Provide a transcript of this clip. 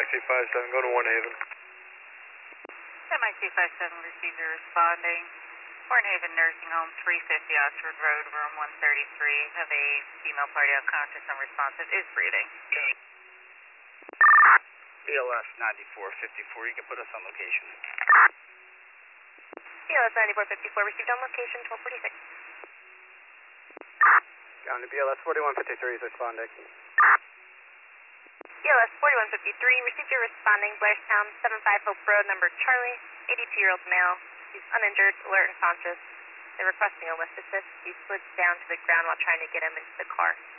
MIC-57, go to One Haven. MIC-57 receiver responding. Haven Nursing Home, 350 Oxford Road, room 133. Have a female party unconscious and responsive, is breathing. BLS 9454, you can put us on location. BLS 9454, received on location, 1246. Down to BLS 4153 is responding. BLS 4153, received your responding, Blairstown, 75 Hope Road, number Charlie, 82-year-old male. He's uninjured, alert and conscious. They're requesting a lift assist. He slid down to the ground while trying to get him into the car.